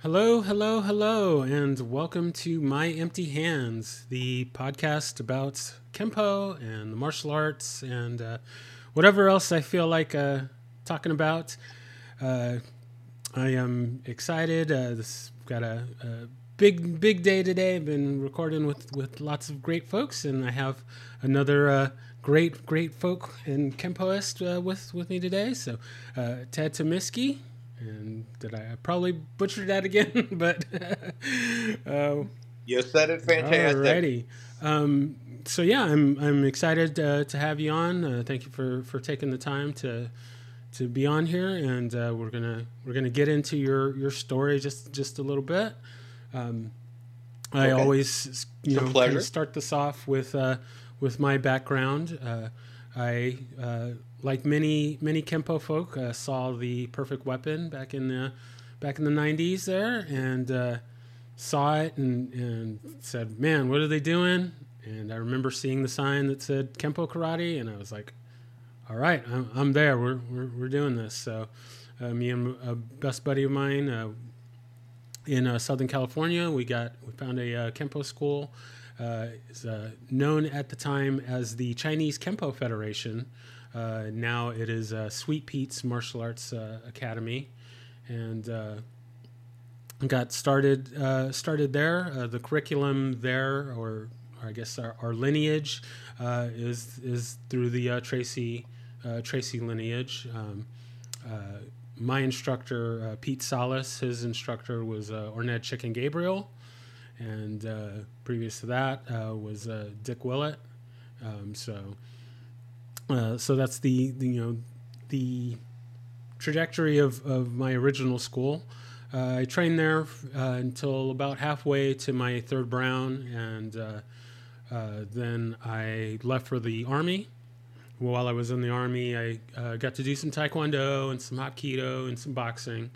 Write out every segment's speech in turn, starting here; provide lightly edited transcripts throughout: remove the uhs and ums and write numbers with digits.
Hello, hello, hello, and welcome to My Empty Hands, the podcast about Kempo and the martial arts and whatever else I feel like talking about. Uh, I am excited. This got a big day today. I've been recording with lots of great folks, and I have another great folk and Kempoist with me today. So Ted Tomiski. And did I probably butchered that again? But You said it fantastic. alrighty. So yeah, I'm excited to have you on. Thank you for taking the time to be on here, and we're gonna get into your story just a little bit. I Okay. always It's a kind pleasure. of start this off with my background. I like many Kempo folk saw the Perfect Weapon back in the 90s there, and saw it and said, "Man, what are they doing?" And I remember seeing the sign that said Kempo Karate, and I was like, "All right, I'm there. We're doing this." So me and a best buddy of mine in Southern California, we found a Kempo school. Is known at the time as the Chinese Kempo Federation. Now it is Sweet Pete's Martial Arts Academy, and got started there. The curriculum there, or I guess our lineage, is through the Tracy lineage. My instructor, Pete Salas, his instructor was Orned Chicken Gabriel, and previous to that was Dick Willett. So that's the trajectory of my original school. I trained there until about halfway to my third brown, and then I left for the Army. While I was in the Army, I got to do some Taekwondo and some Hapkido and some boxing,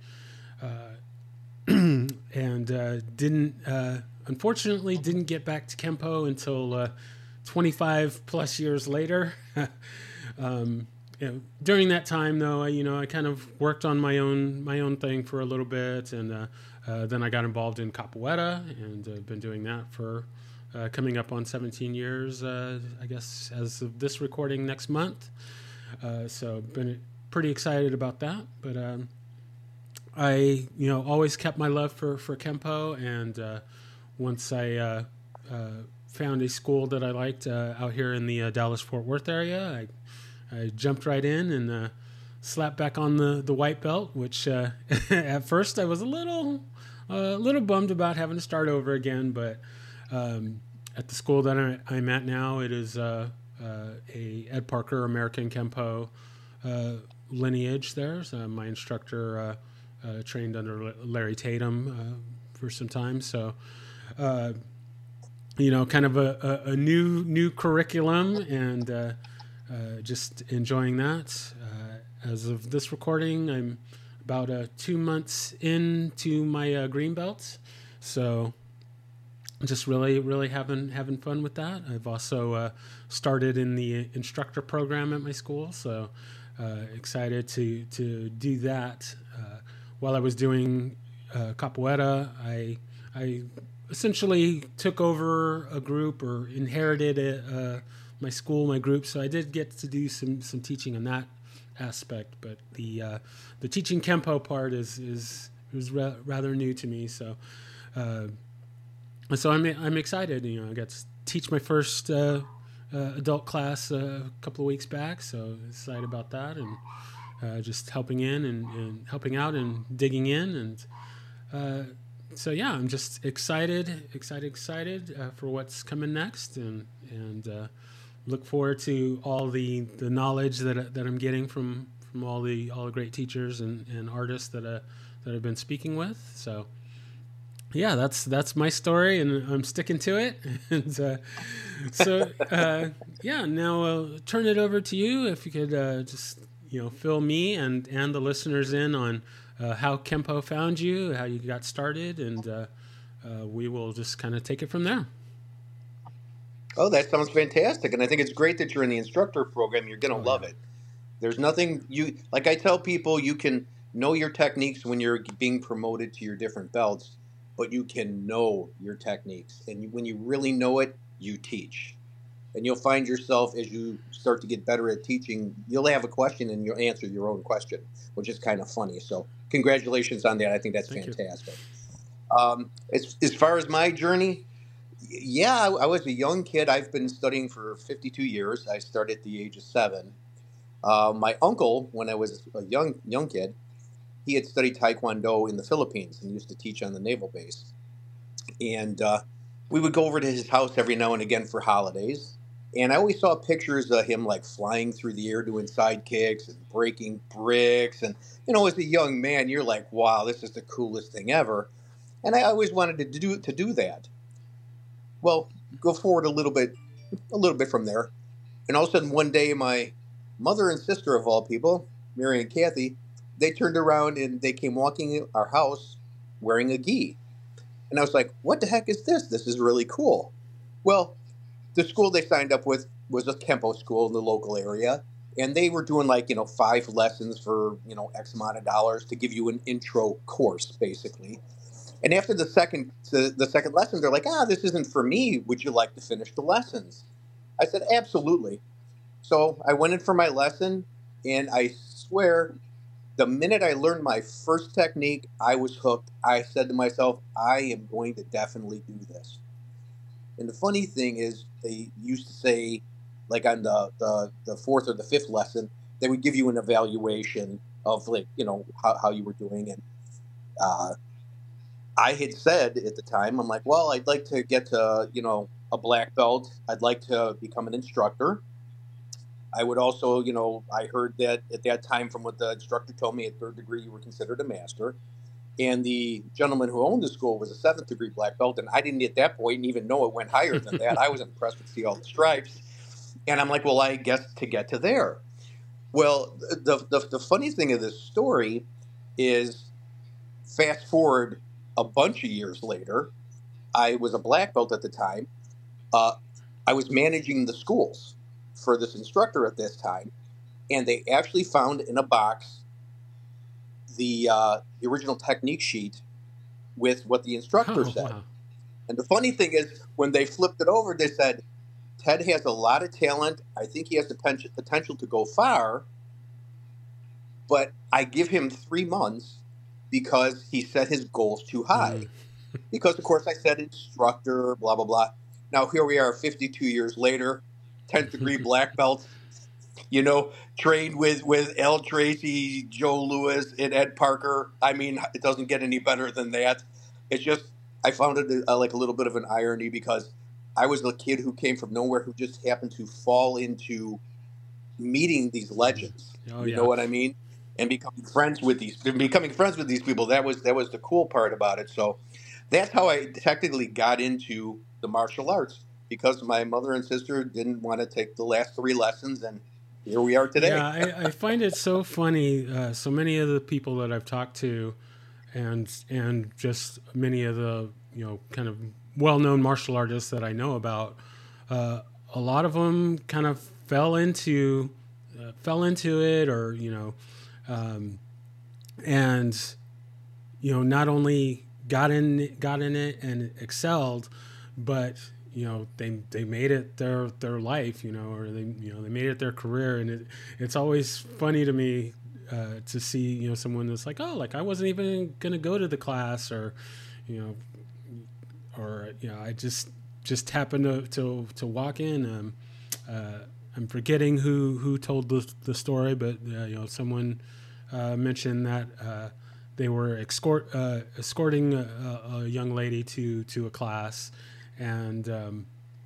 and unfortunately didn't get back to Kempo until 25 plus years later. During that time, though, I kind of worked on my own thing for a little bit, and then I got involved in capoeira, and been doing that for coming up on 17 years, I guess, as of this recording next month. So been pretty excited about that. But I always kept my love for Kempo, and once I found a school that I liked out here in the Dallas-Fort Worth area, I jumped right in and slapped back on the white belt, which at first I was a little bummed about having to start over again. But at the school that I'm at now, it is a Ed Parker American Kempo lineage there. So my instructor trained under Larry Tatum for some time. So kind of a new curriculum, and just enjoying that. As of this recording, I'm about 2 months into my green belt, so just really having fun with that. I've also started in the instructor program at my school, so excited to do that. While I was doing capoeira, I essentially took over a group, or inherited my school, my group. So I did get to do some teaching in that aspect, but the teaching Kempo part was rather new to me. So I'm excited. I got to teach my first adult class a couple of weeks back. So excited about that, and just helping in and helping out and digging in, and so yeah, I'm just excited for what's coming next, and look forward to all the knowledge that I'm getting from all the great teachers and artists that I've been speaking with. So yeah, that's my story, and I'm sticking to it. And yeah, now I'll turn it over to you, if you could just fill me and the listeners in on how Kempo found you, how you got started, and we will just kind of take it from there. Oh, that sounds fantastic. And I think it's great that you're in the instructor program. You're going to Oh love yeah. it. There's nothing like I tell people, you can know your techniques when you're being promoted to your different belts, but you can know your techniques. And when you really know it, you teach. And you'll find yourself as you start to get better at teaching, you'll have a question and you'll answer your own question, which is kind of funny. So, congratulations on that. I think that's Thank you. fantastic. As far as my journey, yeah, I was a young kid. I've been studying for 52 years. I started at the age of 7. My uncle, when I was a young kid, he had studied Taekwondo in the Philippines and used to teach on the naval base. And we would go over to his house every now and again for holidays. And I always saw pictures of him like flying through the air doing side kicks and breaking bricks. And, as a young man, you're like, wow, this is the coolest thing ever. And I always wanted to do that. Well, go forward a little bit from there. And all of a sudden, one day, my mother and sister, of all people, Mary and Kathy, they turned around and they came walking in our house wearing a gi. And I was like, what the heck is this? This is really cool. Well, the school they signed up with was a Kempo school in the local area. And they were doing 5 lessons for, X amount of dollars to give you an intro course, basically. And after the second lesson, they're like, this isn't for me. Would you like to finish the lessons? I said, absolutely. So I went in for my lesson, and I swear, the minute I learned my first technique, I was hooked. I said to myself, I am going to definitely do this. And the funny thing is, they used to say, like on the fourth or the fifth lesson, they would give you an evaluation of how you were doing. And I had said at the time, I'm like, well, I'd like to get to, a black belt. I'd like to become an instructor. I would also, I heard that at that time from what the instructor told me, at 3rd degree, you were considered a master. And the gentleman who owned the school was a 7th degree black belt. And I didn't at that point even know it went higher than that. I was impressed to see all the stripes. And I'm like, well, I guess to get to there. Well, the funny thing of this story is, fast forward a bunch of years later, I was a black belt at the time. I was managing the schools for this instructor at this time, and they actually found in a box the original technique sheet with what the instructor said. Wow. And the funny thing is, when they flipped it over, they said, Ted has a lot of talent. I think he has the potential to go far, but I give him 3 months because he set his goals too high. Because, of course, I said instructor, blah, blah, blah. Now, here we are 52 years later, 10th degree black belt, trained with Al Tracy, Joe Louis, and Ed Parker. I mean, it doesn't get any better than that. It's just, I found it like a little bit of an irony, because I was the kid who came from nowhere who just happened to fall into meeting these legends. You know what I mean? And becoming friends with these people. That was the cool part about it. So that's how I technically got into the martial arts, because my mother and sister didn't want to take the last 3 lessons, and here we are today. Yeah, I find it so funny. So many of the people that I've talked to, and just many of the kind of well-known martial artists that I know about, a lot of them kind of fell into it, or and not only got in it and excelled, but they made it their life, or they made it their career. And it's always funny to me to see someone that's like, oh, like I wasn't even gonna go to the class, or I just happened to walk in. I'm forgetting who told the story, but someone mentioned that they were escorting a young lady to a class, and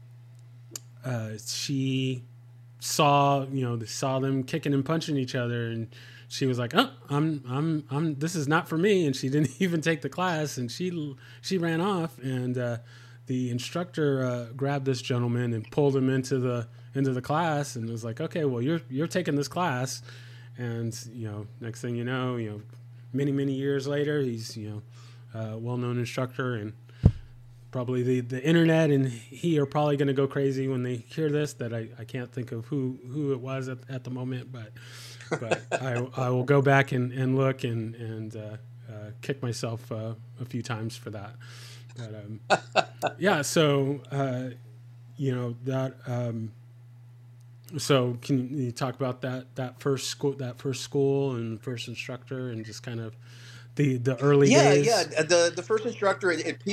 she saw them kicking and punching each other, and she was like, "Oh, I'm this is not for me," and she didn't even take the class, and she ran off, and the instructor grabbed this gentleman and pulled him into the class, and was like, "Okay, well, you're taking this class," and next thing you know, many years later, he's a well-known instructor, and probably the internet and he are probably going to go crazy when they hear this. That I can't think of who it was at the moment, but I will go back and look and kick myself a few times for that. But yeah, so that. So can you talk about that first school and first instructor and just kind of the early days? Yeah. The first instructor,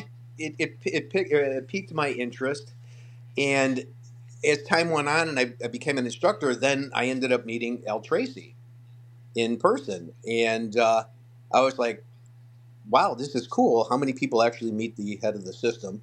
it piqued my interest, and as time went on and I became an instructor, then I ended up meeting Al Tracy in person, and I was like, wow, this is cool. How many people actually meet the head of the system,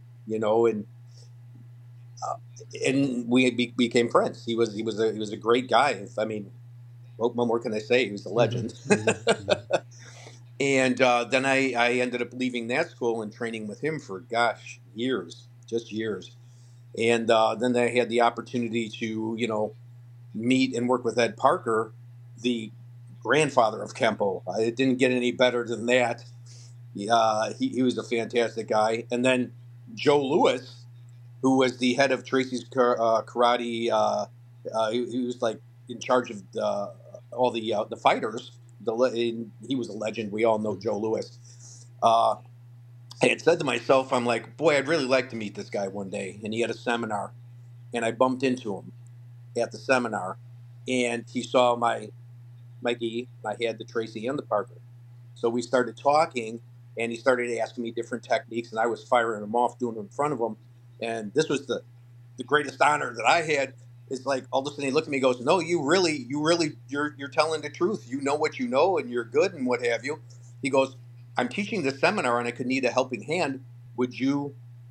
uh, and we became friends. He was a great guy. I mean, what more can I say? He was a legend. Mm-hmm, mm-hmm, mm-hmm. And then I ended up leaving that school and training with him for, gosh, years, just years. And then I had the opportunity to, meet and work with Ed Parker, the grandfather of Kempo. It didn't get any better than that. He was a fantastic guy. And then Joe Louis, who was the head of Tracy's karate. He was like in charge of all the fighters. He was a legend. We all know Joe Louis. I had said to myself, I'm like, boy, I'd really like to meet this guy one day. And he had a seminar, and I bumped into him at the seminar, and he saw my gi. I had the Tracy and the Parker. So we started talking, and he started asking me different techniques, and I was firing them off, doing them in front of him. And this was the greatest honor that I had. It's like all of a sudden he looked at me and goes, no, you're telling the truth. You know what you know, and you're good and what have you. He goes, I'm teaching this seminar and I could need a helping hand. Would you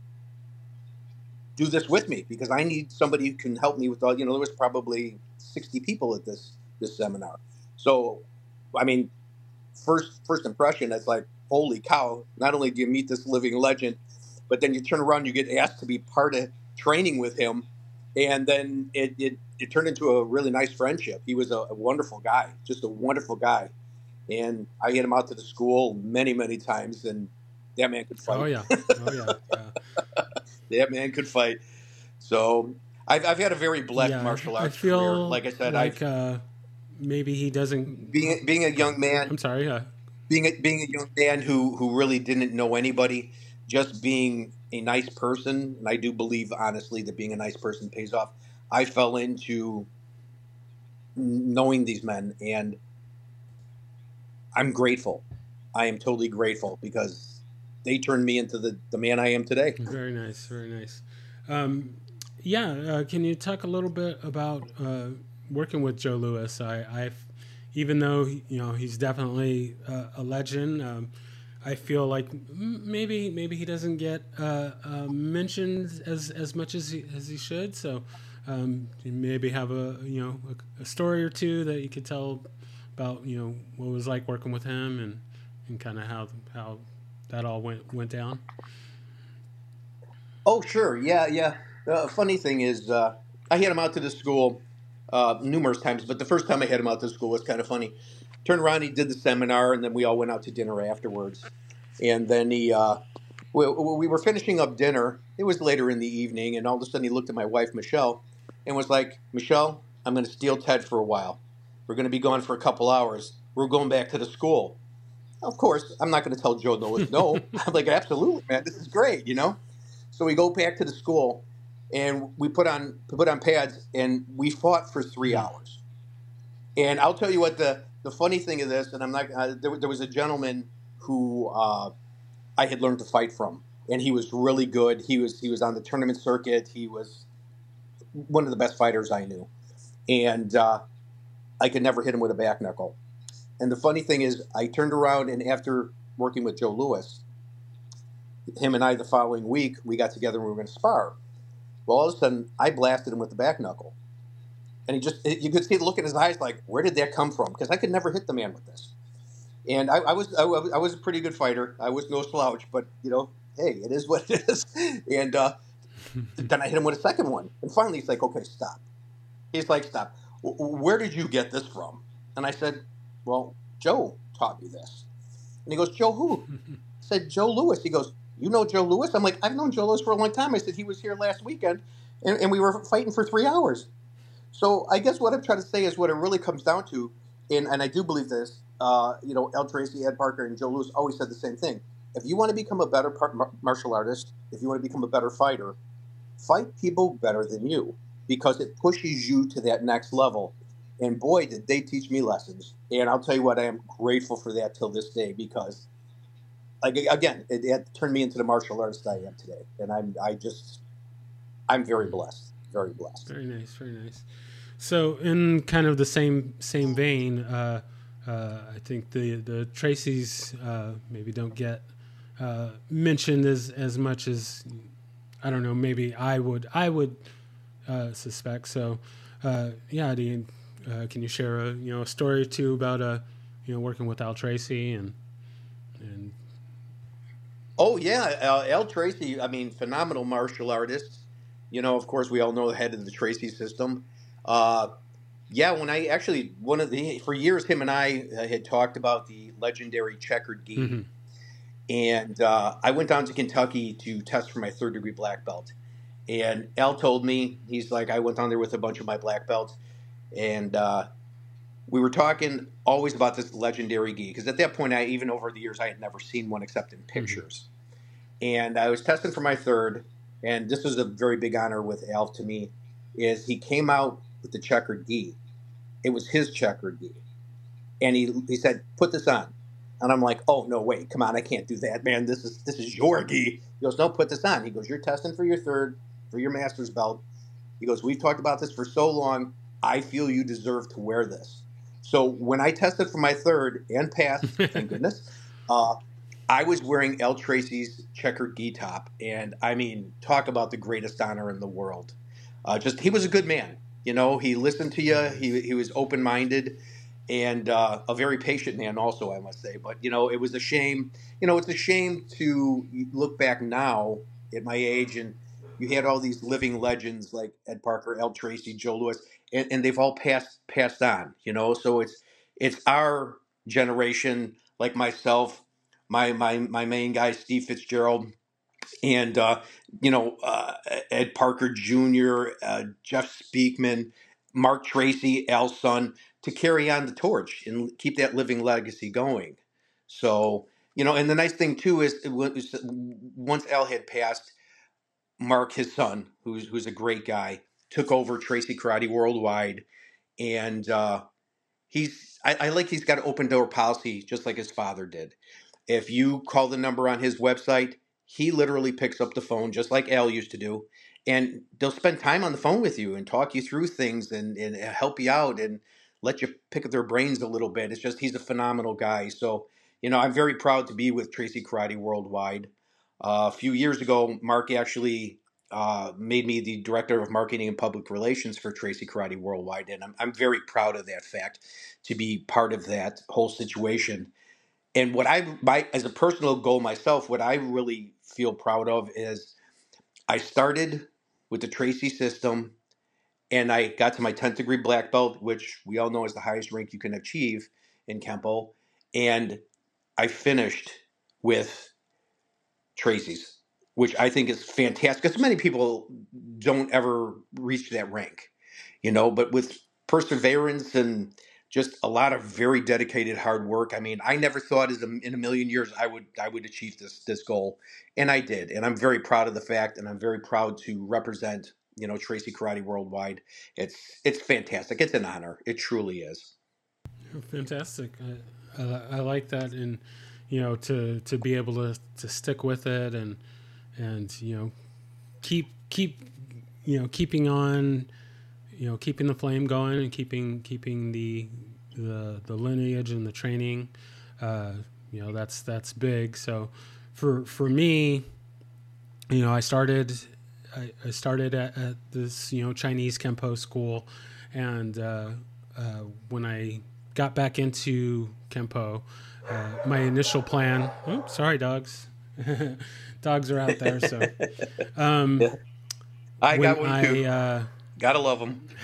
do this with me? Because I need somebody who can help me with all, there was probably 60 people at this seminar. So, I mean, first impression, it's like, holy cow, not only do you meet this living legend, but then you turn around, you get asked to be part of training with him. And then it turned into a really nice friendship. He was a wonderful guy, just a wonderful guy. And I had him out to the school many, many times, and that man could fight. Oh, yeah. That man could fight. So I've had a very blessed martial arts career. Like I said, maybe he doesn't... Being a young man... I'm sorry, being a young man who really didn't know anybody, just being a nice person, and I do believe, honestly, that being a nice person pays off. I fell into knowing these men, and I'm grateful. I am totally grateful because they turned me into the man I am today. Very nice, very nice. Can you talk a little bit about working with Joe Louis? Even though he's definitely a legend. I feel like maybe he doesn't get mentioned as much as he should. So you maybe have a story or two that you could tell about what it was like working with him and kind of how that all went down. Oh, sure, yeah. Funny thing is, I had him out to the school numerous times, but the first time I had him out to school was kind of funny. Turned around, he did the seminar, and then we all went out to dinner afterwards. And then we were finishing up dinner. It was later in the evening, and all of a sudden he looked at my wife, Michelle, and was like, Michelle, I'm going to steal Ted for a while. We're going to be gone for a couple hours. We're going back to the school. Of course, I'm not going to tell Joe no. I'm like, absolutely, man, this is great, So we go back to the school, and we put on pads, and we fought for 3 hours. And I'll tell you what the funny thing of this, and I'm not. There was a gentleman who I had learned to fight from, and he was really good. He was on the tournament circuit. He was one of the best fighters I knew, and I could never hit him with a back knuckle. And the funny thing is, I turned around, and after working with Joe Louis, him and I the following week, we got together and we were going to spar. Well, all of a sudden, I blasted him with the back knuckle. And you could see the look in his eyes like, where did that come from? Because I could never hit the man with this. And I was a pretty good fighter. I was no slouch, but, hey, it is what it is. And then I hit him with a second one. And finally, he's like, okay, stop. He's like, stop. Where did you get this from? And I said, well, Joe taught me this. And he goes, Joe who? I said, Joe Louis. He goes, you know Joe Louis? I'm like, I've known Joe Louis for a long time. I said, he was here last weekend, and we were fighting for 3 hours. So I guess what I'm trying to say is what it really comes down to, and I do believe this, El Tracy, Ed Parker, and Joe Louis always said the same thing. If you want to become a better martial artist, if you want to become a better fighter, fight people better than you, because it pushes you to that next level. And boy, did they teach me lessons. And I'll tell you what, I am grateful for that till this day, because, like, again, it turned me into the martial artist I am today. And I'm very blessed, very blessed. Very nice, very nice. So in kind of the same vein, I think the Tracys maybe don't get mentioned as much as, I don't know, maybe I would suspect. So Dean, can you share a story or two about working with Al Tracy and Oh yeah, Al Tracy. I mean, phenomenal martial artist. Of course, we all know the head of the Tracy system. Uh, yeah, when I actually for years, him and I had talked about the legendary checkered gi, mm-hmm. and I went down to Kentucky to test for my third degree black belt. And Al told me, he's like, I went down there with a bunch of my black belts, and we were talking always about this legendary gi, because at that point, even over the years, I had never seen one except in pictures. Mm-hmm. And I was testing for my third, and this was a very big honor with Al to me, is he came out with the checkered gi. It was his checkered gi. And he said, put this on. And I'm like, oh, no, wait, come on, I can't do that, man. This is your gi. He goes, no, put this on. He goes, you're testing for your third, for your master's belt. He goes, we've talked about this for so long. I feel you deserve to wear this. So when I tested for my third and passed, thank goodness, I was wearing Al Tracy's checkered gi top. And I mean, talk about the greatest honor in the world. He was a good man. He listened to you. He was open-minded, and a very patient man also, I must say. But, it was a shame. It's a shame to look back now at my age, and you had all these living legends like Ed Parker, Al Tracy, Joe Louis, and they've all passed on, So it's our generation, like myself, my main guy, Steve Fitzgerald, and Ed Parker Jr., Jeff Speakman, Mark Tracy, Al's son, to carry on the torch and keep that living legacy going. So, and the nice thing too is once Al had passed, Mark, his son, who's a great guy, took over Tracy Karate Worldwide, and I like he's got an open door policy just like his father did. If you call the number on his website, he literally picks up the phone just like Al used to do, and they'll spend time on the phone with you and talk you through things and help you out and let you pick up their brains a little bit. It's just he's a phenomenal guy. So, I'm very proud to be with Tracy Karate Worldwide. A few years ago, Mark actually made me the director of marketing and public relations for Tracy Karate Worldwide, and I'm very proud of that fact, to be part of that whole situation. And what as a personal goal myself, what I really feel proud of is I started with the Tracy system, and I got to my 10th degree black belt, which we all know is the highest rank you can achieve in Kempo. And I finished with Tracy's, which I think is fantastic, because many people don't ever reach that rank, but with perseverance and just a lot of very dedicated hard work. I mean, I never thought in a million years I would achieve this goal, and I did. And I'm very proud of the fact, and I'm very proud to represent, Tracy Karate Worldwide. It's fantastic. It's an honor. It truly is. Fantastic. I like that, and to be able to stick with it and keep keeping on, keeping the flame going and keeping the lineage and the training. That's big. So for me, I started at this Chinese Kempo school, and when I got back into Kempo, my initial plan. Oh, sorry, dogs. Dogs are out there, so. I got one too. Gotta love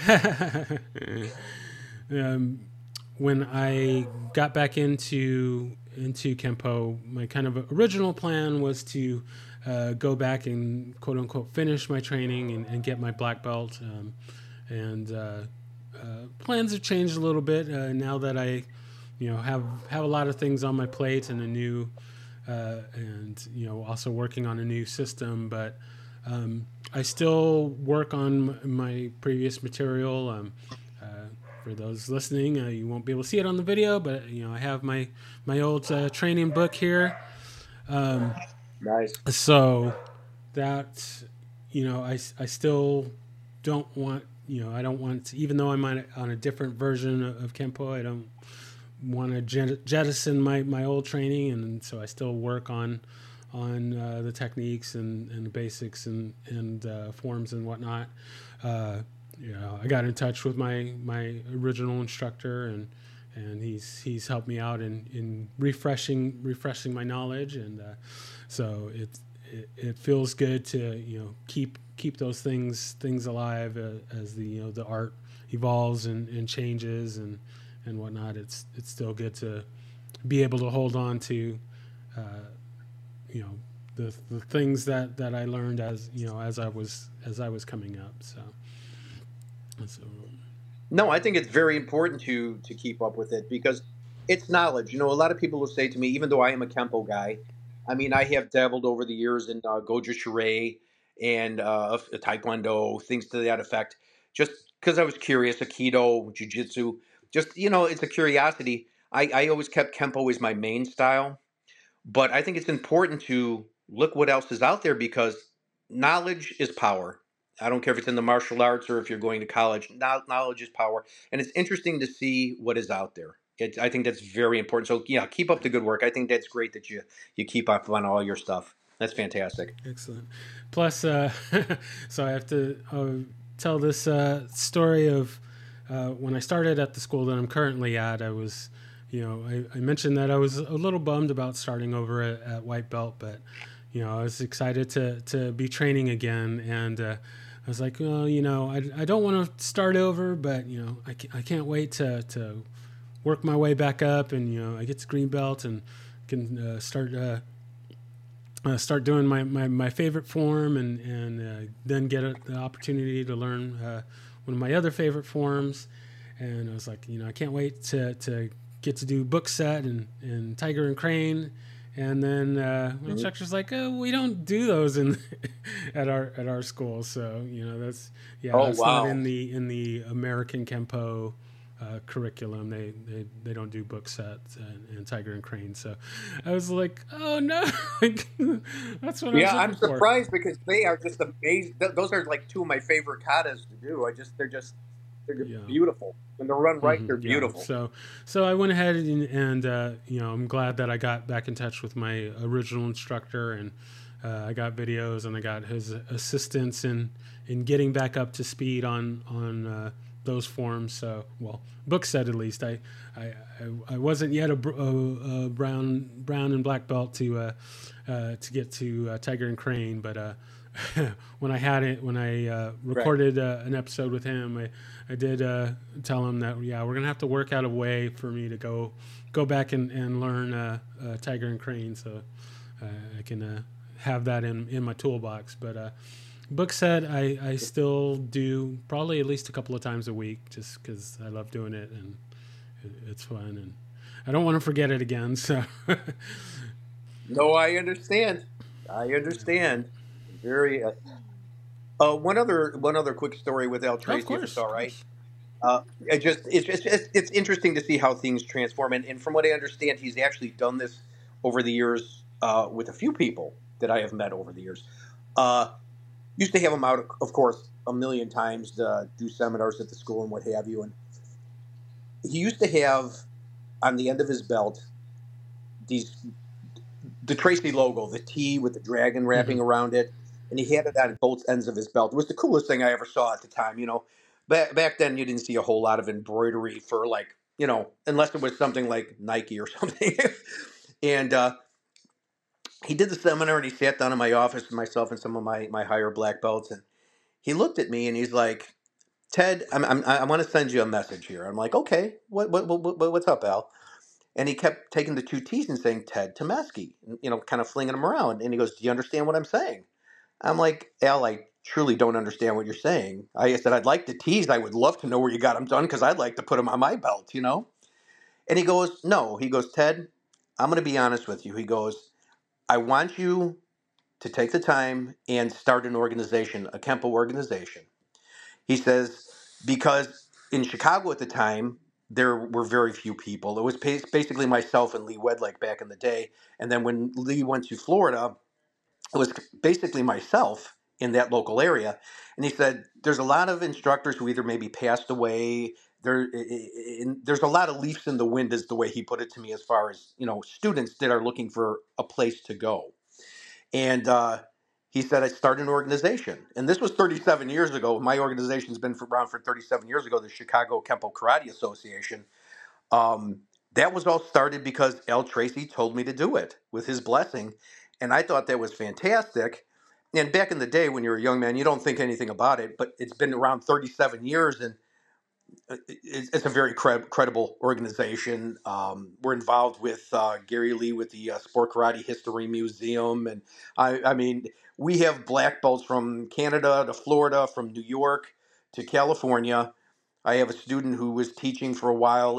them. When I got back into Kempo, my kind of original plan was to go back and quote unquote finish my training and get my black belt. And plans have changed a little bit now that I, have a lot of things on my plate and a new, and also working on a new system. But I still work on my previous material. For those listening, you won't be able to see it on the video, but I have my old training book here. Nice. So that I still don't want I don't want to, even though I'm on a different version of Kempo, I don't want to jettison my old training, and so I still work on the techniques and the basics and forms and whatnot. I got in touch with my original instructor, and he's helped me out in refreshing my knowledge, and so it feels good to keep those things alive as the art evolves and changes and whatnot. It's still good to be able to hold on to the things that I learned as I was coming up. So No, I think it's very important to keep up with it because it's knowledge. A lot of people will say to me, even though I am a Kempo guy, I mean, I have dabbled over the years in Goju Shirai and Taekwondo, things to that effect, just because I was curious, Aikido, Jiu Jitsu, just, it's a curiosity. I always kept Kempo as my main style, but I think it's important to look what else is out there because knowledge is power. I don't care if it's in the martial arts or if you're going to college. Knowledge is power, and it's interesting to see what is out there. I think that's very important. So yeah, keep up the good work. I think that's great that you keep up on all your stuff. That's fantastic. Excellent. Plus, so I have to tell this story of when I started at the school that I'm currently at. I was, I mentioned that I was a little bummed about starting over at white belt, but I was excited to be training again, and I was like, well, I don't want to start over, but I can't wait to work my way back up, and I get to green belt and can start doing my favorite form, and then get the opportunity to learn one of my other favorite forms. And I was like, I can't wait to get to do book set and Tiger and Crane. And then my instructor's like, oh, we don't do those at our school. So that's that's wow. not in the American Kempo curriculum. They don't do book sets and Tiger and Crane. So I was like, oh no, that's what I'm for. surprised because they are just amazing. Those are like two of my favorite katas to do. They're just beautiful. When they're run right, they're beautiful. So I went ahead and I'm glad that I got back in touch with my original instructor, and I got videos and I got his assistance in getting back up to speed on those forms. So, well, book set at least. I wasn't yet a brown and black belt to get to Tiger and Crane, but when I recorded an episode with him, I did tell him that we're gonna have to work out a way for me to go back and learn Tiger and Crane, so I can have that in my toolbox. But book set I still do probably at least a couple of times a week, just because I love doing it and it's fun, and I don't want to forget it again. So no, I understand. Very. One other quick story with Al Tracy, if it's all right. It's interesting to see how things transform, and from what I understand, he's actually done this over the years with a few people that I have met over the years. Used to have him out, of course, a million times to do seminars at the school and what have you, and he used to have on the end of his belt the Tracy logo, the T with the dragon wrapping around it. And he had it on both ends of his belt. It was the coolest thing I ever saw at the time. Back then you didn't see a whole lot of embroidery for unless it was something like Nike or something. And he did the seminar and he sat down in my office with myself and some of my higher black belts. And he looked at me and he's like, Ted, I want to send you a message here. I'm like, okay, what's up, Al? And he kept taking the two T's and saying Ted Temesky, kind of flinging them around. And he goes, "Do you understand what I'm saying?" I'm like, "Al, I truly don't understand what you're saying." I said, "I'd like the T's. I would love to know where you got them done because I'd like to put them on my belt." And he goes, "No." He goes, "Ted, I'm going to be honest with you." He goes, "I want you to take the time and start an organization, a Kempo organization." He says, because in Chicago at the time, there were very few people. It was basically myself and Lee Wedlake back in the day. And then when Lee went to Florida, it was basically myself in that local area. And he said, there's a lot of instructors who either maybe passed away. There's a lot of leaves in the wind, is the way he put it to me, as far as students that are looking for a place to go. And he said, I started an organization. And this was 37 years ago. My organization's been around for 37 years ago, the Chicago Kempo Karate Association. Um, that was all started because Al Tracy told me to do it with his blessing. And I thought that was fantastic. And back in the day, when you're a young man, you don't think anything about it. But it's been around 37 years, and it's a very credible organization. We're involved with Gary Lee with the Sport Karate History Museum, and I mean, we have black belts from Canada to Florida, from New York to California. I have a student who was teaching for a while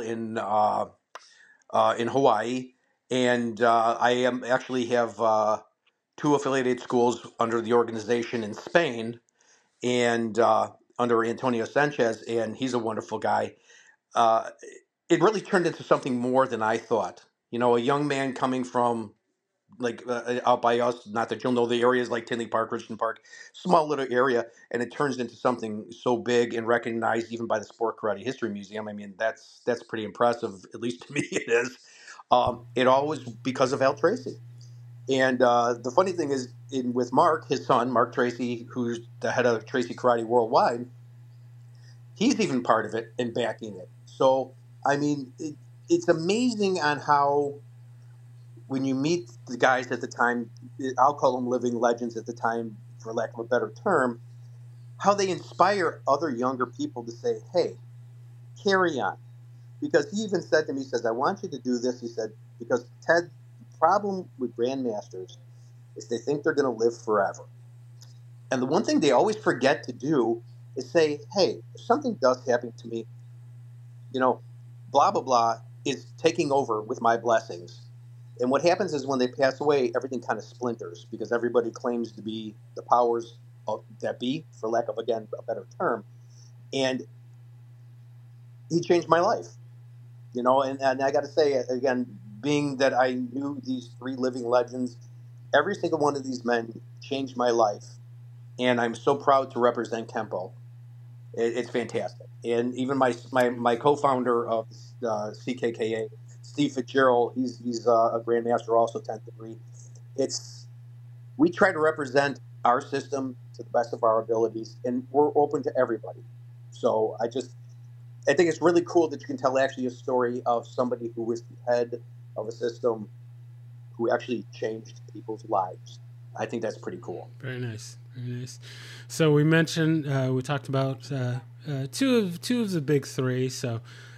in Hawaii, and I am actually have two affiliated schools under the organization in Spain, and under Antonio Sanchez, and he's a wonderful guy. uh, it really turned into something more than I thought. A young man coming from, like, out by us, not that you'll know the areas, like Tinley Park, Richmond Park, small little area, and it turns into something so big and recognized even by the Sport Karate History Museum. I mean, that's pretty impressive, at least to me it is. It all was because of Al Tracy. And the funny thing is, with Mark, his son, Mark Tracy, who's the head of Tracy Karate Worldwide, he's even part of it and backing it. So, I mean, it's amazing on how, when you meet the guys at the time, I'll call them living legends at the time, for lack of a better term, how they inspire other younger people to say, hey, carry on. Because he even said to me, he says, I want you to do this. He said, because Ted, the problem with grandmasters is they think they're going to live forever. And the one thing they always forget to do is say, hey, if something does happen to me, you know, blah, blah, blah is taking over with my blessings. And what happens is when they pass away, everything kind of splinters because everybody claims to be the powers of that be, for lack of, again, a better term. And he changed my life, and I got to say, again, being that I knew these three living legends, every single one of these men changed my life. And I'm so proud to represent Kempo. It's fantastic. And even my co-founder of CKKA, Steve Fitzgerald, he's a grandmaster, also 10th degree. It's We try to represent our system to the best of our abilities, and we're open to everybody. So I think it's really cool that you can tell actually a story of somebody who was the head of a system who actually changed people's lives. I think that's pretty cool. Very nice, very nice. So we talked about two of the big three. So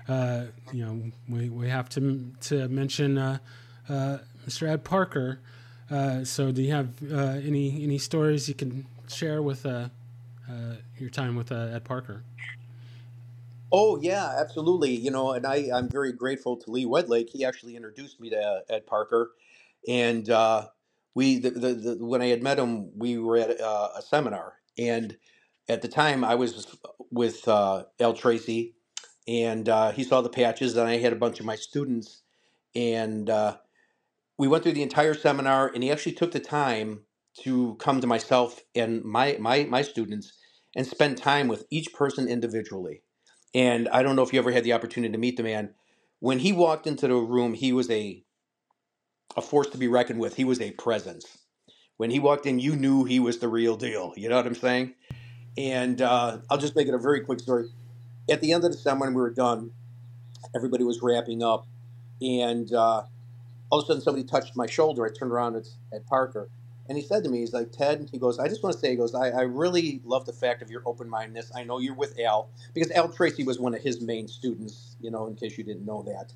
we have to mention Mr. Ed Parker. So do you have any stories you can share with your time with Ed Parker? Oh yeah, absolutely. And I'm very grateful to Lee Wedlake. He actually introduced me to Ed Parker, and when I had met him, we were at a seminar, and at the time I was with Al Tracy, and he saw the patches, and I had a bunch of my students, and we went through the entire seminar, and he actually took the time to come to myself and my students and spend time with each person individually. And I don't know if you ever had the opportunity to meet the man. When he walked into the room, he was a force to be reckoned with. He was a presence. When he walked in, you knew he was the real deal. You know what I'm saying? And I'll just make it a very quick story. At the end of the seminar, when we were done, everybody was wrapping up, and all of a sudden somebody touched my shoulder. I turned around at Parker, and he said to me, he's like, Ted, he goes, I just want to say, he goes, I really love the fact of your open-mindedness. I know you're with Al, because Al Tracy was one of his main students, in case you didn't know that.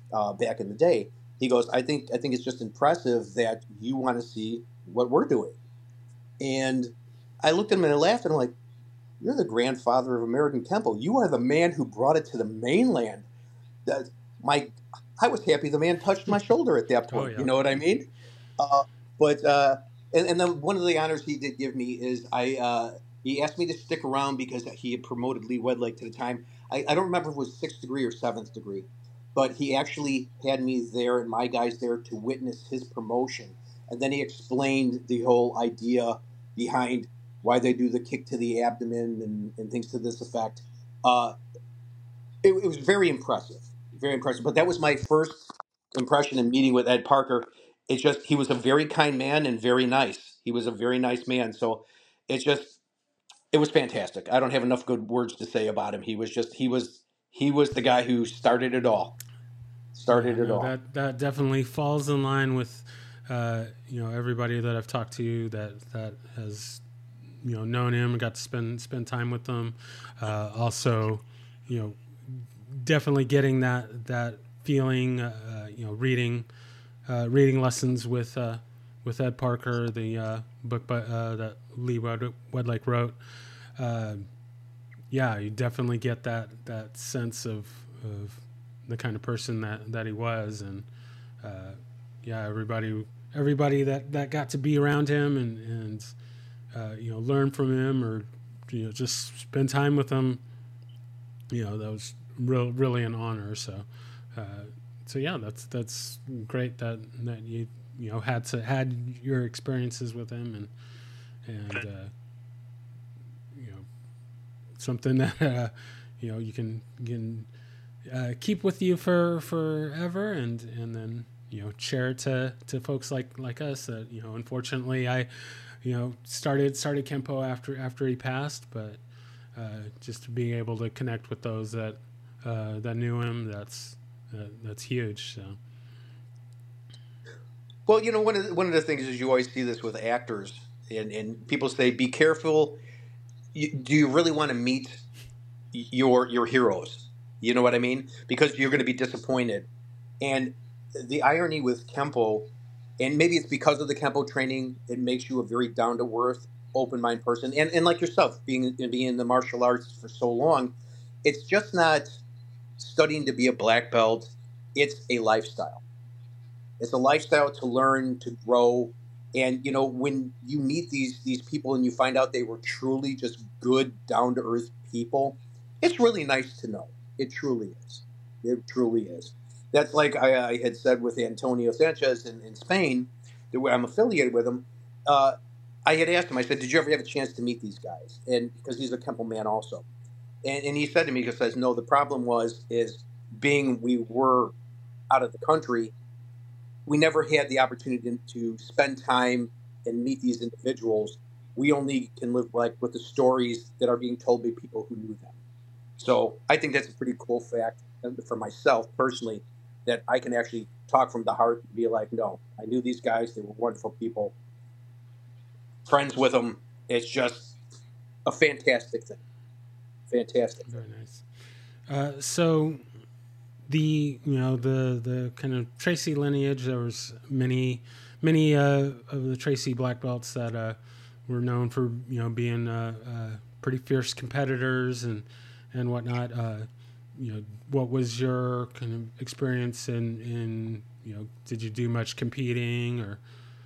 back in the day. He goes, I think it's just impressive that you want to see what we're doing. And I looked at him and I laughed and I'm like, you're the grandfather of American Kempo. You are the man who brought it to the mainland. That my I was happy the man touched my shoulder at that Oh point. You yeah. know what I mean? Uh, but and then one of the honors he did give me is he asked me to stick around because he had promoted Lee Wedlake to the time. I don't remember if it was sixth degree or seventh degree, but he actually had me there and my guys there to witness his promotion. And then he explained the whole idea behind why they do the kick to the abdomen and things to this effect. Uh, it was very impressive, very impressive. But that was my first impression in meeting with Ed Parker. It's just he was a very kind man and very nice. He was a very nice man. So it's just it was fantastic. I don't have enough good words to say about him. He was the guy who started it all. Yeah, Started it no, all. that definitely falls in line with everybody that I've talked to that has known him and got to spend time with them. Also, you know, definitely getting that feeling. Reading lessons with Ed Parker, the book that Lee Wedlake wrote. Uh, yeah, you definitely get that sense of the kind of person that he was, and yeah, everybody that got to be around him and learn from him or just spend time with him, that was really an honor. Uh, so yeah, that's great that you had your experiences with him and something that you can keep with you for forever and then share it to folks like us that unfortunately I started Kempo after he passed, but just being able to connect with those that knew him, that's huge. So Well, one of the things is you always see this with actors, and people say, "Be careful. Do you really want to meet your heroes?" You know what I mean? Because you're going to be disappointed. And the irony with Kempo, and maybe it's because of the Kempo training, it makes you a very down to earth, open mind person. And like yourself, being in the martial arts for so long, it's just not studying to be a black belt. It's a lifestyle. It's a lifestyle to learn, to grow. And when you meet these people and you find out they were truly just good, down to earth people, it's really nice to know. It truly is. It truly is. That's like I had said with Antonio Sanchez in Spain, where I'm affiliated with him. Uh, I had asked him. I said, "Did you ever have a chance to meet these guys?" And because he's a Kempo man also, and he said to me, he says, "No, the problem is being we were out of the country, we never had the opportunity to spend time and meet these individuals. We only can live like with the stories that are being told by people who knew them." So I think that's a pretty cool fact for myself personally, that I can actually talk from the heart and be like, no, I knew these guys. They were wonderful people, friends with them. It's just a fantastic thing. Fantastic thing. very nice. So the kind of Tracy lineage, there was many of the Tracy black belts that were known for being pretty fierce competitors and whatnot. What was your kind of experience in did you do much competing or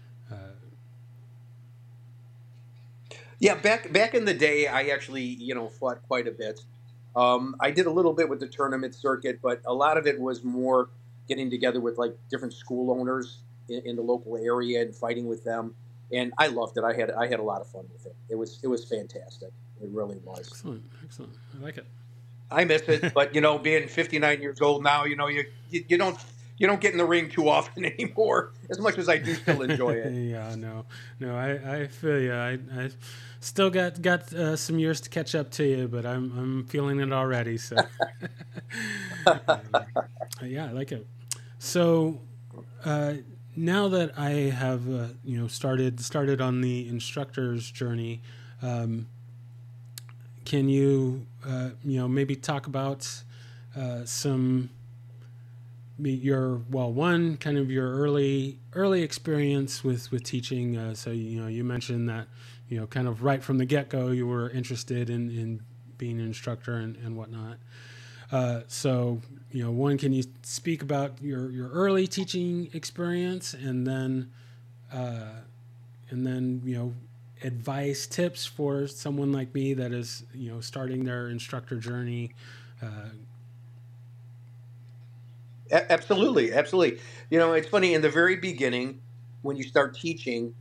Yeah, back in the day, I actually fought quite a bit. I did a little bit with the tournament circuit, but a lot of it was more getting together with like different school owners in the local area and fighting with them. And I loved it. I had a lot of fun with it. It was fantastic. It really was. excellent, I like it. I miss it, but being 59 years old now, you don't get in the ring too often anymore. As much as I do still enjoy it. Yeah, no, I feel you. I still got some years to catch up to you, but I'm feeling it already. So yeah, I like it. So uh, now that I have started on the instructor's journey, um, can you maybe talk about some one kind of your early experience with teaching. So you mentioned that kind of right from the get go you were interested in being an instructor and whatnot. So one, can you speak about your early teaching experience, and then advice, tips for someone like me that is starting their instructor journey. Absolutely, absolutely. It's funny in the very beginning when you start teaching,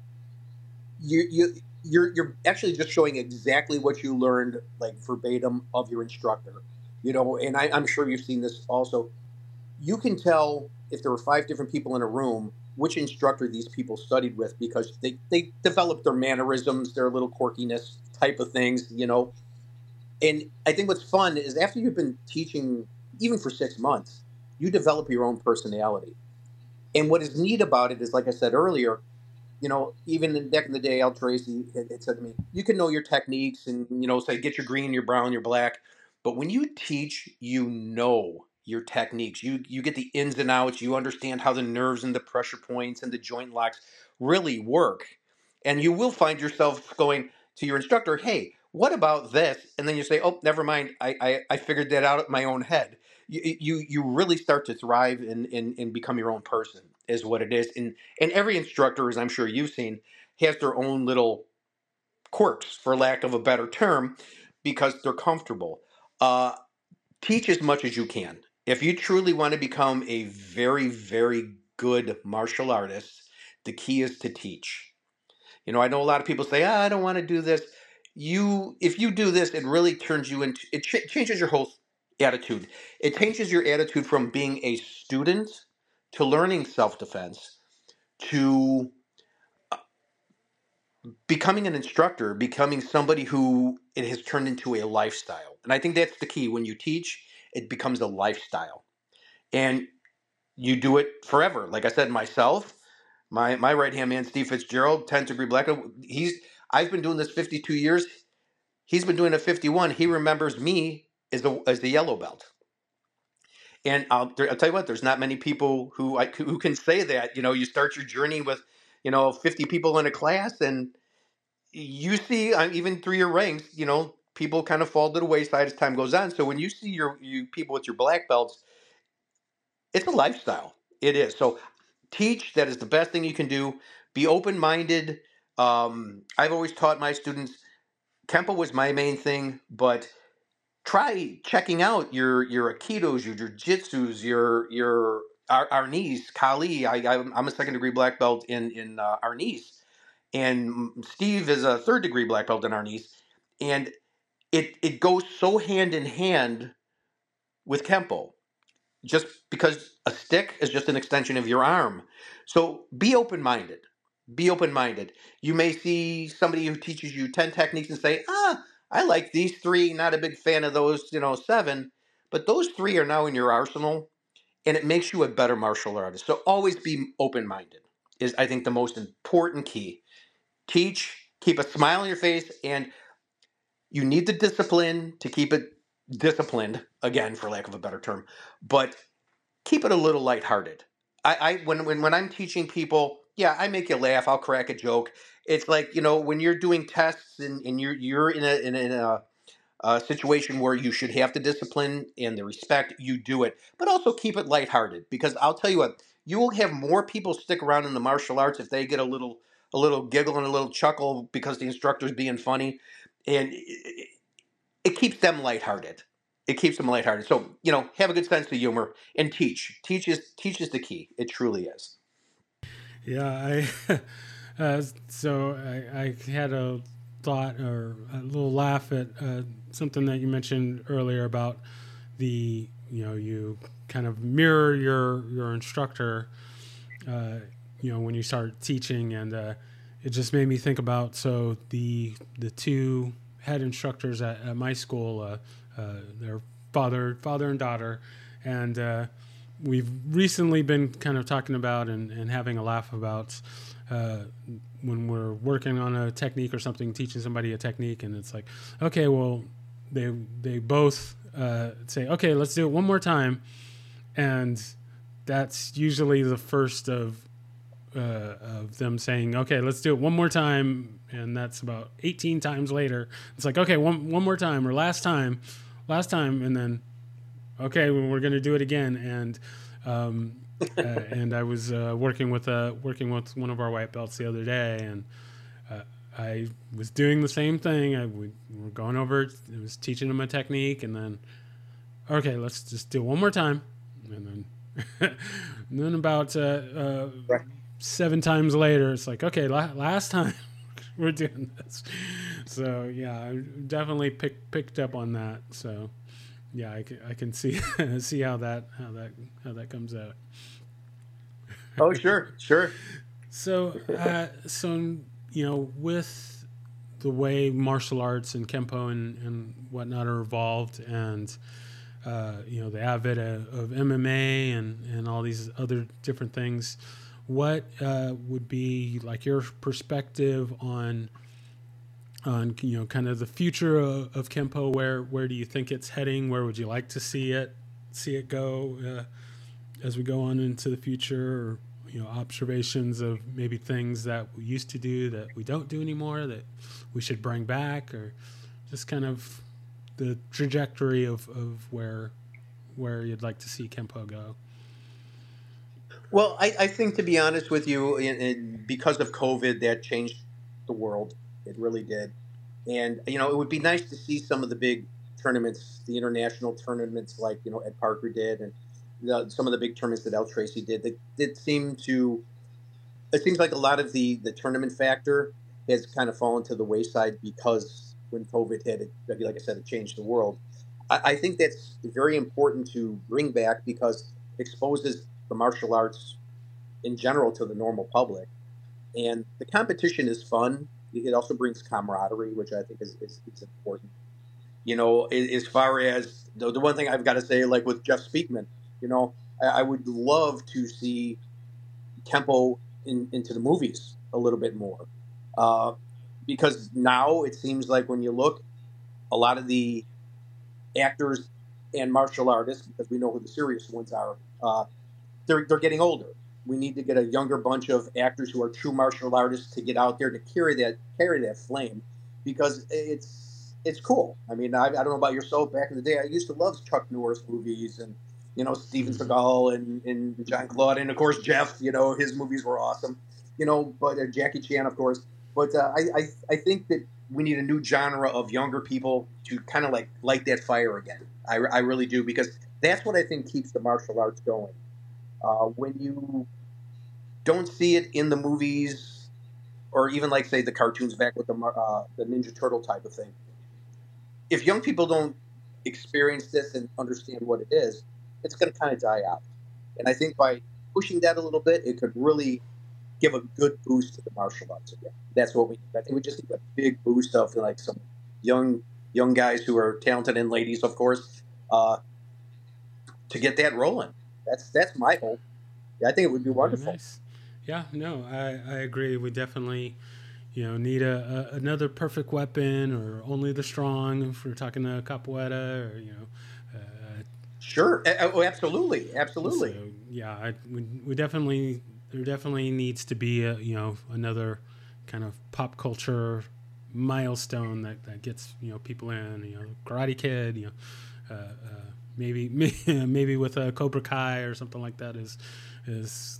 you're actually just showing exactly what you learned, like verbatim of your instructor. And I'm sure you've seen this also. You can tell if there were five different people in a room which instructor these people studied with because they develop their mannerisms, their little quirkiness type of things. And I think what's fun is after you've been teaching even for 6 months, you develop your own personality. And what is neat about it is, like I said earlier, even back in the day, Al Tracy had said to me, you can know your techniques and, say, get your green, your brown, your black. But when you teach, you know your techniques. You get the ins and outs. You understand how the nerves and the pressure points and the joint locks really work. And you will find yourself going to your instructor, hey, what about this? And then you say, oh, never mind. I figured that out at my own head. You really start to thrive and become your own person is what it is. And every instructor, as I'm sure you've seen, has their own little quirks, for lack of a better term, because they're comfortable. Uh, Teach as much as you can. If you truly want to become a very, very good martial artist, the key is to teach. I know a lot of people say, I don't want to do this. If you do this, it really turns you into, changes your whole attitude. It changes your attitude from being a student to learning self-defense to becoming an instructor, becoming somebody who it has turned into a lifestyle. And I think that's the key. When you teach, it becomes a lifestyle. And you do it forever. Like I said, myself, my right hand man, Steve Fitzgerald, 10th degree black belt, I've been doing this 52 years. He's been doing it 51. He remembers me as the yellow belt. And I'll tell you what, there's not many people who can say that. You start your journey with 50 people in a class, and you see, even through your ranks, people kind of fall to the wayside as time goes on. So when you see you people with your black belts, it's a lifestyle. It is. So teach. That is the best thing you can do. Be open minded. I've always taught my students. Kempo was my main thing, but try checking out your aikidos, your jiu-jitsus, your arnis, kali. I'm a second degree black belt in arnis, and Steve is a third degree black belt in arnis, and it goes so hand in hand with Kempo. Just because a stick is just an extension of your arm. So be open minded. Be open minded. You may see somebody who teaches you 10 techniques and say, I like these three, not a big fan of those, seven. But those three are now in your arsenal, and it makes you a better martial artist. So always be open minded, is, I think, the most important key. Teach, keep a smile on your face, and you need the discipline to keep it disciplined, again, for lack of a better term. But keep it a little lighthearted. When I'm teaching people, yeah, I make you laugh. I'll crack a joke. It's like when you're doing tests and you're in a situation where you should have the discipline and the respect, you do it, but also keep it lighthearted, because I'll tell you what, you will have more people stick around in the martial arts if they get a little giggle and a little chuckle because the instructor's being funny, and it keeps them lighthearted. It keeps them lighthearted. So, have a good sense of humor and teach. Teach is the key. It truly is. Yeah, so I had a thought or a little laugh at something that you mentioned earlier about you kind of mirror your instructor, when you start teaching, and it just made me think about the two head instructors at my school, their father and daughter, and we've recently been kind of talking about and having a laugh about when we're working on a technique or something, teaching somebody a technique, and it's like, okay, well, they both say, okay, let's do it one more time, and that's usually the first of them saying, okay, let's do it one more time. And that's about 18 times later. It's like, okay, one more time, or last time. And then, okay, we're going to do it again. And I was working with one of our white belts the other day, and I was doing the same thing. We were going over, I was teaching him a technique, and then, okay, let's just do it one more time. And then about Right. 7 times later, it's like, okay, last time we're doing this. So yeah, I definitely picked up on that. So yeah, I can see see how that comes out. Oh, sure, sure. So with the way martial arts and kempo and whatnot are evolved, and the advent of MMA and all these other different things, what would be like your perspective on kind of the future of kempo? Where do you think it's heading? Where would you like to see it go as we go on into the future? Or observations of maybe things that we used to do that we don't do anymore that we should bring back, or just kind of the trajectory of where you'd like to see kempo go. Well, I think, to be honest with you, because of COVID, that changed the world. It really did. And, it would be nice to see some of the big tournaments, the international tournaments like, Ed Parker did, and some of the big tournaments that El Tracy did. It seems like a lot of the tournament factor has kind of fallen to the wayside because when COVID hit, like I said, it changed the world. I think that's very important to bring back because it exposes the martial arts in general to the normal public. And the competition is fun. It also brings camaraderie, which I think is important. As far as the one thing I've got to say, like with Jeff Speakman, I would love to see Kempo into the movies a little bit more. Uh, because now it seems like when you look, a lot of the actors and martial artists, because we know who the serious ones are, they're getting older. We need to get a younger bunch of actors who are true martial artists to get out there to carry that flame, because it's cool. I mean, I don't know about yourself. Back in the day, I used to love Chuck Norris movies and Steven Seagal and John Claude, and of course Jeff. His movies were awesome. But Jackie Chan, of course. But I think that we need a new genre of younger people to kind of like light that fire again. I really do, because that's what I think keeps the martial arts going. When you don't see it in the movies, or even like say the cartoons back with the Ninja Turtle type of thing, if young people don't experience this and understand what it is, it's going to kind of die out. And I think by pushing that a little bit, it could really give a good boost to the martial arts again. That's what we need. I think we just need a big boost of like some young guys who are talented, and ladies, of course, to get that rolling. That's my hope. I think it would be wonderful. Nice. Yeah, no, I agree. We definitely, need another perfect weapon, or only the strong, if we're talking to capoeira, or Sure. Oh, absolutely, absolutely. So yeah, we definitely, there definitely needs to be another kind of pop culture milestone that gets people in. Karate Kid, maybe maybe with a Cobra Kai or something like that is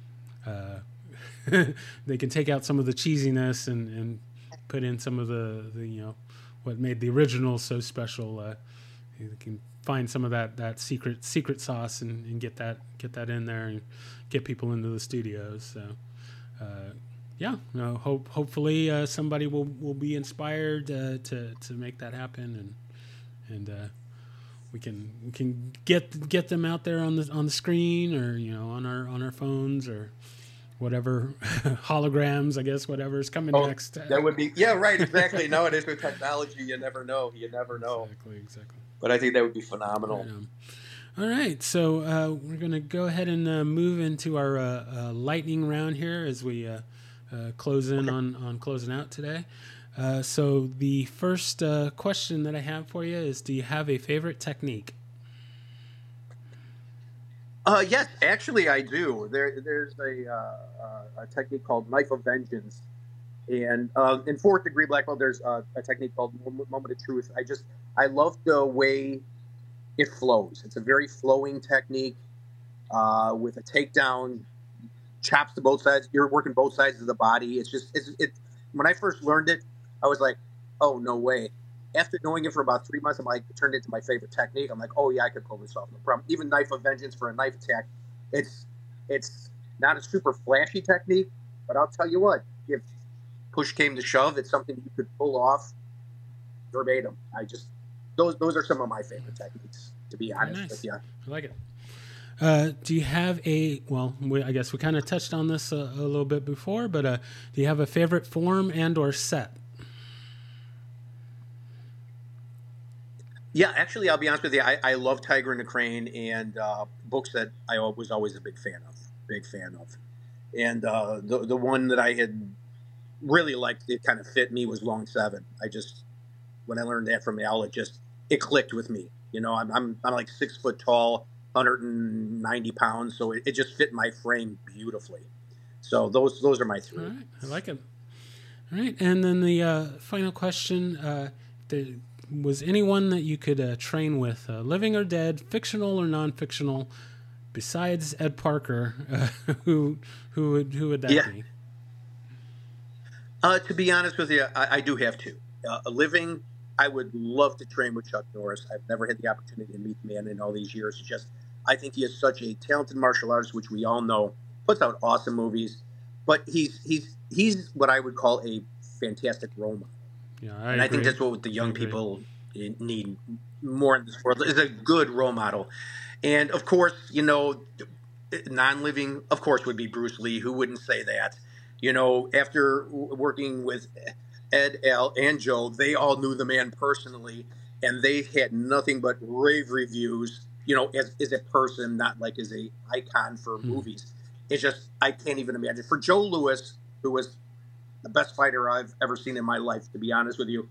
they can take out some of the cheesiness and put in some of the what made the original so special. You can find some of that secret sauce and get that in there and get people into the studios. So yeah, hopefully somebody will be inspired to make that happen, and we can get them out there on the screen, or on our phones, or whatever holograms, I guess, whatever's coming next. That would be, yeah, right, exactly. Nowadays with technology, you never know. Exactly. But I think that would be phenomenal. All right, so we're going to go ahead and move into our lightning round here as we close in on closing out today. So the first question that I have for you is, do you have a favorite technique? Yes, actually, I do. There's a technique called Knife of Vengeance, and in fourth degree black belt, there's a technique called Moment of Truth. I love the way it flows. It's a very flowing technique with a takedown, chops to both sides. You're working both sides of the body. It's. When I first learned it, I was like, oh no way. After knowing it for about 3 months, I'm like, it turned into my favorite technique. I'm like, oh yeah, I could pull this off, no problem. Even Knife of Vengeance for a knife attack, it's it's not a super flashy technique, but I'll tell you what, if push came to shove, it's something you could pull off verbatim. Those are some of my favorite techniques, to be honest with you. I like it. Do you have I guess we kind of touched on this a little bit before, but do you have a favorite form and or set? Yeah, actually, I'll be honest with you. I love Tiger and the Crane and books that I was always a big fan of. And the one that I had really liked, it kind of fit me, was Long Seven. When I learned that from Al, it clicked with me. I'm like 6 foot tall, 190 pounds, so it just fit my frame beautifully. So those are my three. All right, I like it. All right, and then the final question: was anyone that you could train with, living or dead, fictional or non-fictional, besides Ed Parker? Who would that be? To be honest with you, I do have two. Living, I would love to train with Chuck Norris. I've never had the opportunity to meet the man in all these years. I think he is such a talented martial artist, which we all know, puts out awesome movies. But he's what I would call a fantastic role model. Yeah, I think that's what the young people need more in this world, is a good role model. And of course, non-living, of course, would be Bruce Lee. Who wouldn't say that? After working with Ed, Al, and Joe, they all knew the man personally, and they had nothing but rave reviews, as a person, not like as a icon for movies. It's just, I can't even imagine. For Joe Louis, who was the best fighter I've ever seen in my life, to be honest with you,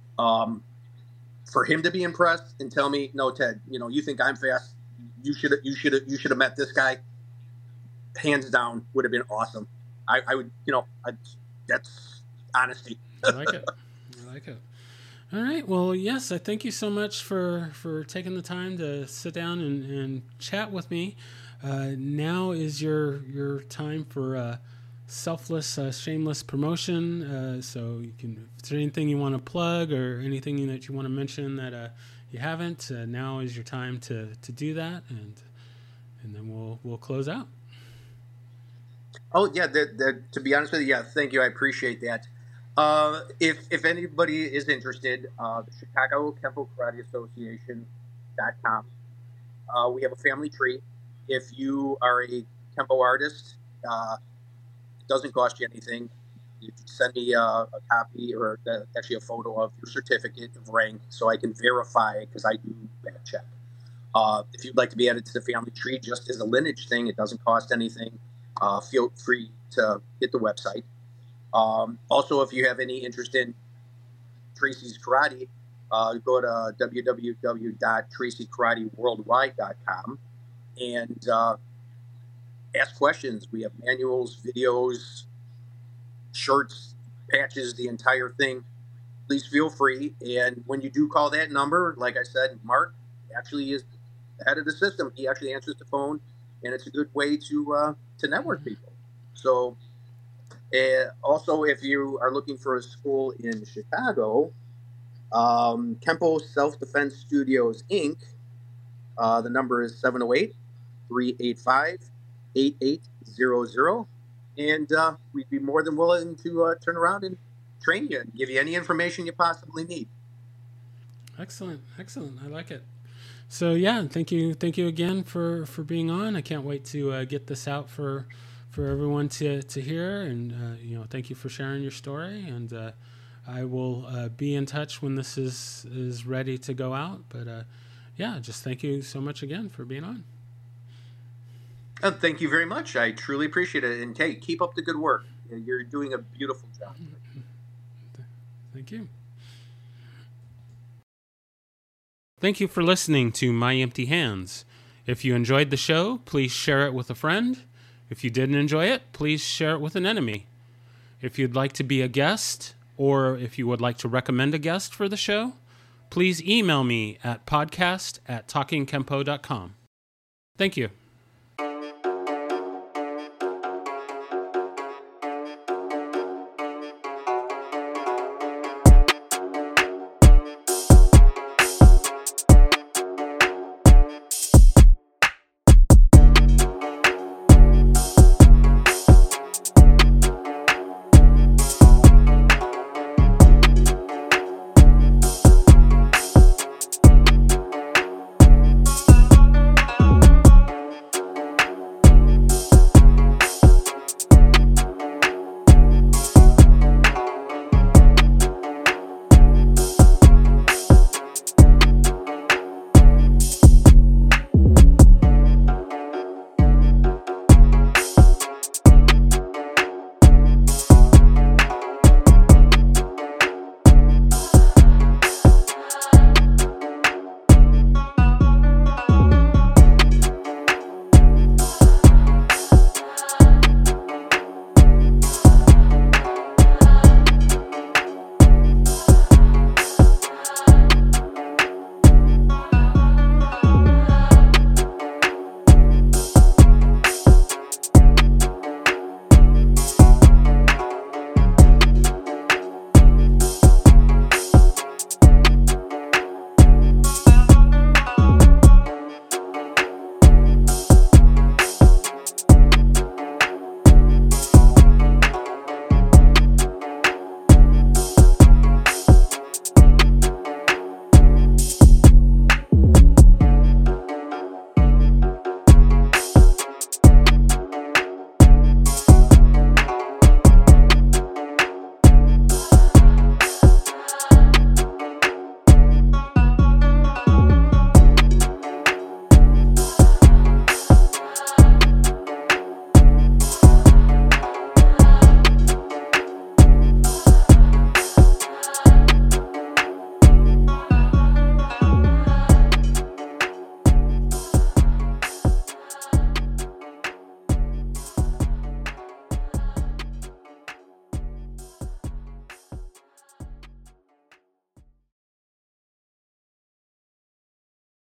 for him to be impressed and tell me, no, Ted, you think I'm fast? You should have met this guy. Hands down, would have been awesome. I would, that's honesty. I like it. All right. Well, yes, I thank you so much for taking the time to sit down and chat with me. Now is your time for selfless, shameless promotion. So you can, if there's anything you want to plug or anything that you want to mention that you haven't, now is your time to do that, and then we'll close out. Oh yeah, to be honest with you, yeah, thank you. I appreciate that. If anybody is interested, the Chicago Kempo Karate Association.com. We have a family tree. If you are a Kempo artist, it doesn't cost you anything. You can send me a copy, or actually a photo of your certificate of rank, so I can verify, because I do back check. If you'd like to be added to the family tree, just as a lineage thing, it doesn't cost anything. Feel free to hit the website. Also, if you have any interest in Tracy's Karate, go to www.tracyKarateWorldwide.com and ask questions. We have manuals, videos, shirts, patches, the entire thing. Please feel free. And when you do call that number, like I said, Mark actually is the head of the system. He actually answers the phone, and it's a good way to network people. So, also, if you are looking for a school in Chicago, Kempo Self-Defense Studios, Inc., the number is 708-385-8800. And we'd be more than willing to turn around and train you and give you any information you possibly need. Excellent. I like it. So yeah, thank you again for being on. I can't wait to get this out for everyone to hear, and thank you for sharing your story. And I will be in touch when this is ready to go out. But yeah, just thank you so much again for being on. Thank you very much. I truly appreciate it. And hey, keep up the good work. You're doing a beautiful job. Thank you. Thank you for listening to My Empty Hands. If you enjoyed the show, please share it with a friend. If you didn't enjoy it, please share it with an enemy. If you'd like to be a guest, or if you would like to recommend a guest for the show, please email me at podcast@talkingkempo.com. Thank you.